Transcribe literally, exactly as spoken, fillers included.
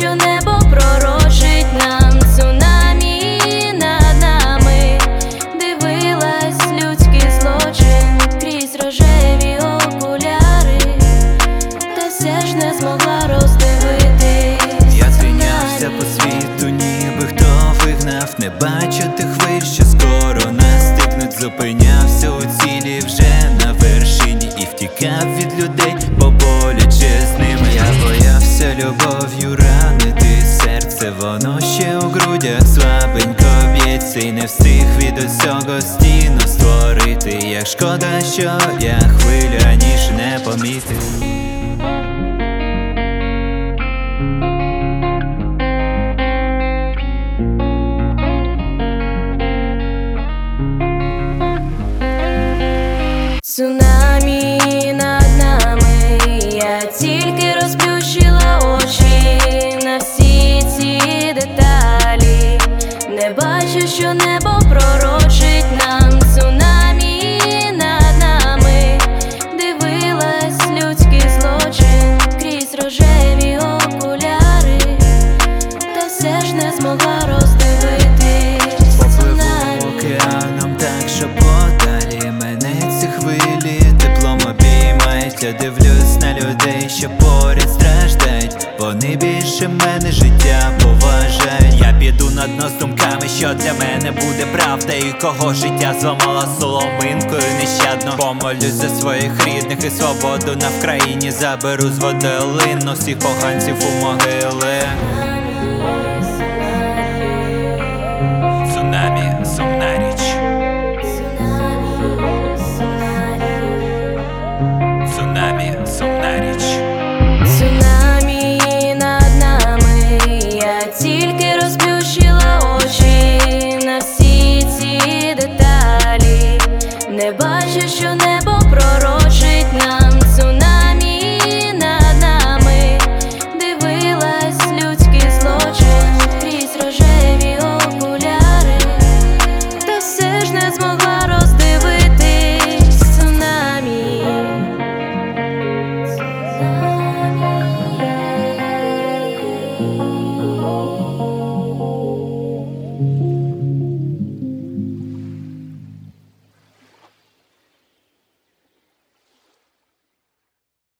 що небо пророчить нам цунамі над нами. Дивилась людський злочин крізь рожеві окуляри, та все ж не змогла роздивитись. Я тинявся по світу, ніби хто вигнав. Не бачу тих хвиль, що скоро настигнуть. Зупинявся у цілі вже на вершині і втікав від людей, бо боляче з ними. Я боявся любов'ю ранити серце, воно ще у грудях слабенько б'ється. І не встиг від усього стіну створити. Як шкода, що я хвилю раніше не помітив. Цунамі над нами, я тільки розплющила очі на всі ці деталі. Не бачу, що небо пророчить нам цунамі над нами. Дивилась людський злочин крізь рожеві окуляри, та все ж не змогла роздивитись. Попливу океаном так, що подалі мене ці хвилі теплом обіймають. Я дивлюсь на людей, що поряд страждають. Вони більше мене життя поважають. Я піду на дно з думками, що для мене буде правда, і кого життя зламала соломинкою нещадно. Помолюсь за своїх рідних і свободу на Вкраїні. Заберу з води лину всіх поганців у могили.